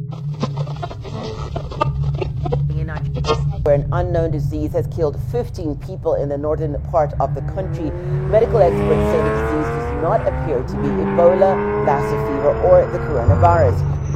Where an unknown disease has killed 15 people in the northern part of the country. Medical experts say the disease does not appear to be Ebola, Lassa fever, or the coronavirus.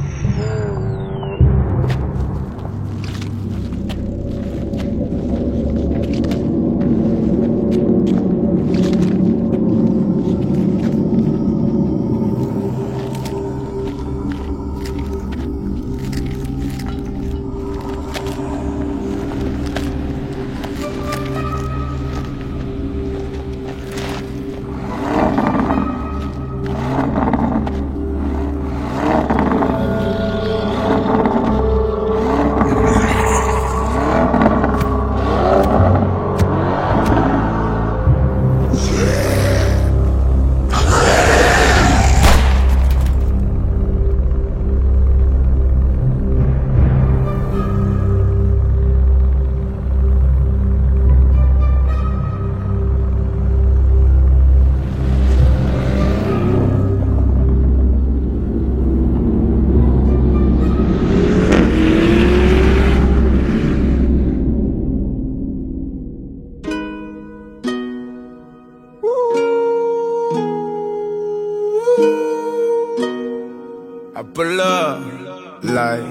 I pull up, like,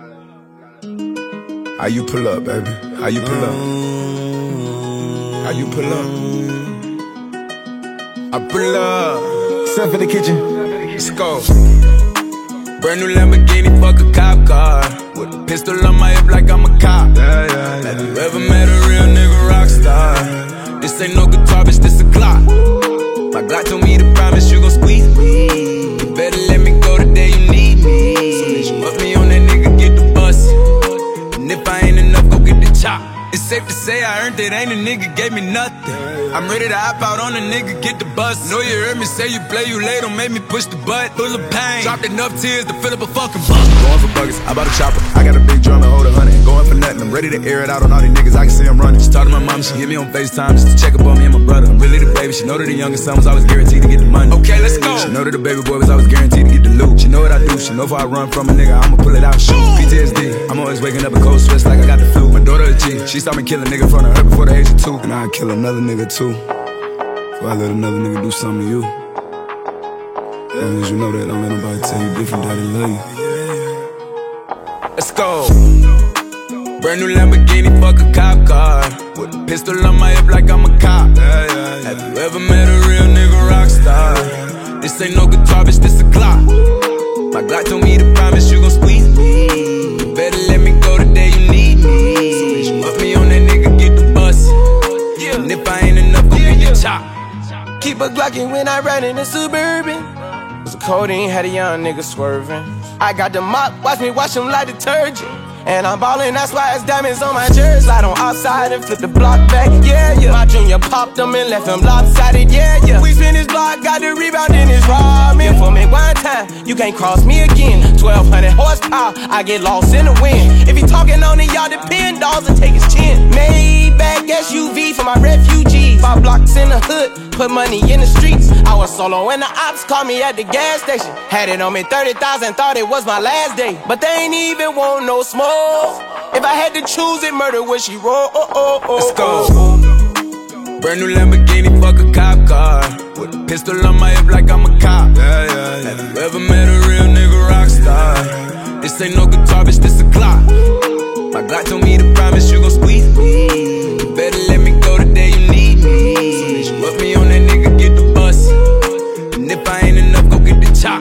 how you pull up, baby? How you pull up? How you pull up? I pull up. Step in the kitchen. Let's go. Brand new Lamborghini, fuck a cop car. With a pistol on my hip like I'm a cop. Have you ever met a real nigga rock star? This ain't no guitar, bitch, this a Glock. My Glock told me to promise you gon' squeeze me. You better let me go the day you need me. So bitch, put me on that nigga, get the bus. And if I ain't enough, go get the chop. It's safe to say I earned it, ain't a nigga gave me nothing. I'm ready to hop out on a nigga, get the bus. Know you heard me say you play, you late, don't make me push the butt. Full of pain, dropped enough tears to fill up a fucking bucket. Going for buggers, I bought a chopper. I got a big drum and hold 100. Going for nothing, I'm ready to air it out on all these niggas, I can see I'm running. Just talked to my mom, she hit me on FaceTime just to check up on me and my brother. I'm really the baby, she know that the youngest son was always guaranteed to get the money. Okay, let's go. She know that the baby boy was always guaranteed to get the loot. She know what I do, she know if I run from a nigga, I'ma pull it out and shoot. PTSD, I'm always waking up in cold sweats like I got the flu. My daughter a G, she saw me kill a nigga in front of her before the age of 2. And I'd kill another nigga too, before I let another nigga do something to you. As long as you know that, don't let nobody tell you different, daddy love you. Let's go. Brand new Lamborghini, fuck a cop car. With a pistol on my hip like I'm a cop. Have you ever met a real nigga rock star? This ain't no guitar, bitch, this a Glock. My Glock told me to promise you gon' squeeze me. You better let me go the day you need me. So bitch, put me on that nigga, get the bus. And if I ain't enough, go get the chop. Keep a Glockin' when I ride in the Suburban. Cause the codeine had a young nigga swerving. I got the mop, watch me wash him like detergent. And I'm ballin', that's why it's diamonds on my jersey. Slide on outside and flip the block back, yeah, yeah. My junior popped him and left him lopsided, yeah, yeah. We spin his block, got the rebound in his ramen. For me one time, you can't cross me again. 1200 horsepower, I get lost in the wind. If he talking on it, y'all depend, dolls and take his chin. Maybach SUV for my refugees. 5 blocks in the hood, put money in the streets. I was solo and the ops called me at the gas station. Had it on me 30,000, thought it was my last day. But they ain't even want no smoke. If I had to choose it, murder would she roll? Let's go. Brand new Lamborghini, fuck a cop car. With a pistol on my hip like I'm a cop. Have you ever met a real nigga rock star? This ain't no guitar, bitch, this a Glock. My Glock told me to promise you gon' squeeze me. You better let me go the day you need me. So bitch, put me on that nigga, get the bus. And if I ain't enough, go get the chop.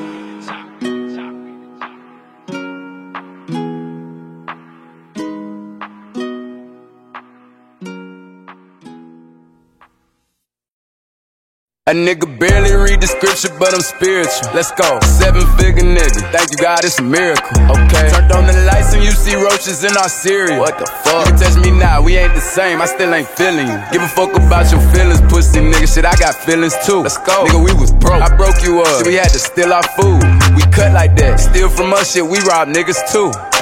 A nigga barely read the scripture, but I'm spiritual. Let's go. 7-figure nigga. Thank you, God, it's a miracle. Okay. Turned on the lights and you see roaches in our cereal. What the fuck? You can touch me now, we ain't the same. I still ain't feeling you. Give a fuck about your feelings, pussy nigga. Shit, I got feelings too. Let's go. Nigga, we was broke. I broke you up. Shit, we had to steal our food. We cut like that. Steal from us, shit, we rob niggas too.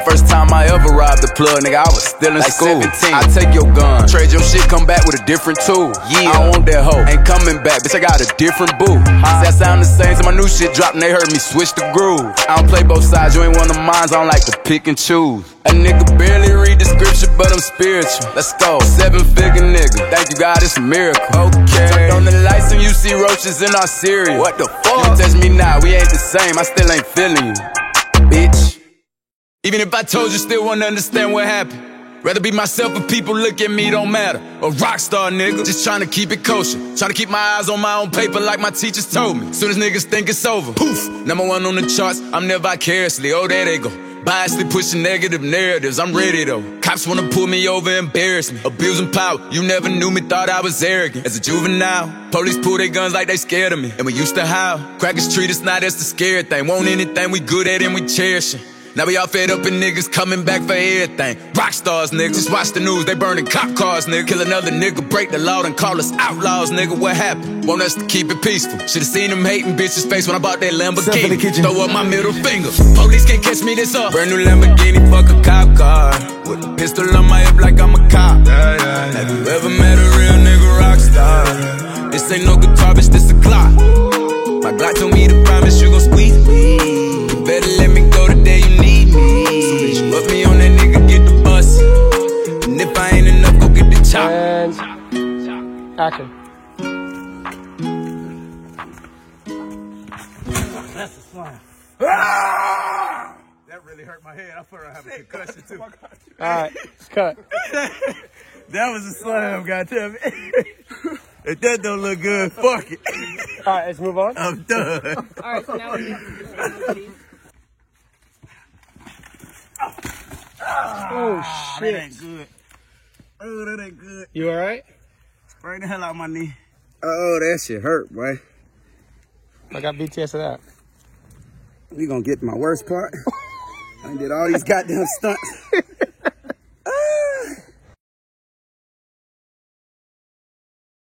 First time I ever robbed the plug, nigga, I was still in school. 17. I take your gun, trade your shit, come back with a different tool. Yeah, I don't want that hoe, ain't coming back, bitch, I got a different boo. See, I sound the same, so my new shit dropped and they heard me switch the groove. I don't play both sides, you ain't one of mine, I don't like to pick and choose. A nigga barely read the scripture, but I'm spiritual. Let's go. 7-figure nigga. Thank you, God, it's a miracle. Okay. Turn on the lights and you see roaches in our cereal. What the fuck? You don't touch me now, we ain't the same. I still ain't feeling you, bitch. Even if I told you, still wouldn't understand what happened. Rather be myself if people look at me, don't matter. A rock star nigga, just trying to keep it kosher. Trying to keep my eyes on my own paper like my teachers told me. Soon as niggas think it's over, poof, #1 on the charts, I'm there vicariously, oh there they go. Biasly pushing negative narratives, I'm ready though. Cops wanna pull me over, embarrass me. Abusing power, you never knew me, thought I was arrogant. As a juvenile, police pull their guns like they scared of me. And we used to howl, crackers treat us now, that's the scary thing. Want anything we good at and we cherish it. Now we all fed up and niggas coming back for everything. Rock stars, nigga, just watch the news, they burning cop cars, nigga. Kill another nigga, break the law and call us outlaws, nigga. What happened? Want us to keep it peaceful. Should've seen them hating bitches' face when I bought that Lamborghini. Throw up my middle finger, police can't catch me this up. Brand new Lamborghini, fuck a cop car. With a pistol on my hip like I'm a cop. Have you ever met a real nigga rock star? This ain't no guitar, bitch, this a Glock. My Glock told me to promise you gon' squeeze me. You better let me go the day you need me. So bitch, put me on that nigga, get the bus. And if I ain't enough, go get the chop. And action. That's a slam. That really hurt my head. I thought I have a concussion too. Alright, cut. That was a slam, goddamn it. If that don't look good, fuck it. Alright, let's move on. I'm done. Alright, so now we Oh That shit. ain't good. Oh, that ain't good. You alright? Spray the hell out of my knee. Oh, that shit hurt, boy. I got BTS of that. We gonna get to my worst part. I did all these goddamn stunts.